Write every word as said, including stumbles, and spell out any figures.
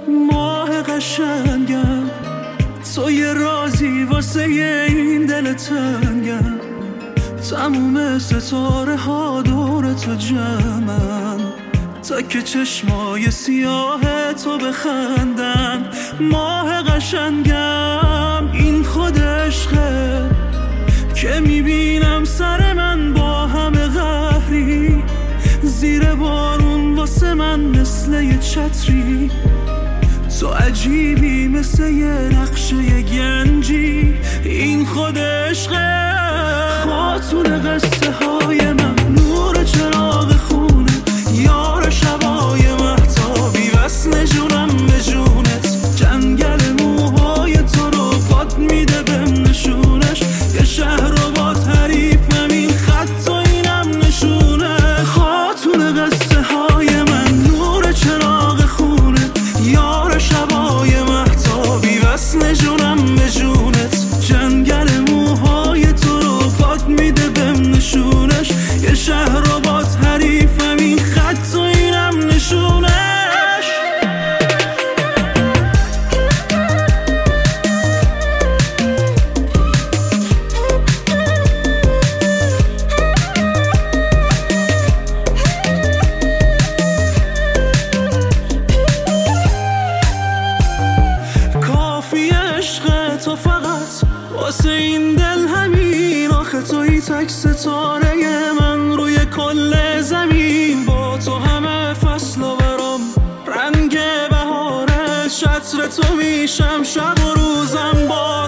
ماه قشنگم، تو یه رازی واسه این دل تنگم. تموم ستاره ها دور تو جمعن، تا که چشمای سیاه تو بخندن. ماه قشنگم، این خود عشقه که میبینم سر من با همه قهری. زیر بارون واسه من مثل یه چتری، تو عجیبی مثل یه نقشه گنجی. این خود عشقه، خاتون قصه های من، نور چراغ خونه، یار شبای مهتابی، وصل جونم به جونت. جنگل موهای تو رو باد میده بهم نشونش، یه شهر رو با تعریفم، این خط و اینم نشونه. خاتون قصه های من، نور چراغ خونه، یار شبای مهتابی، وصل جونم به جونت. جنگل موهای تو رو باد میده بهم نشونش، یه شهر رو با تعریفم، این خط و اینم نشونش. کافی عشق تو فقط واسه این دل همین، آخه توی تک ستاره من روی کل زمین. با تو همه فصل و برام رنگ بهاره، شطر تو میشم شب و روزم با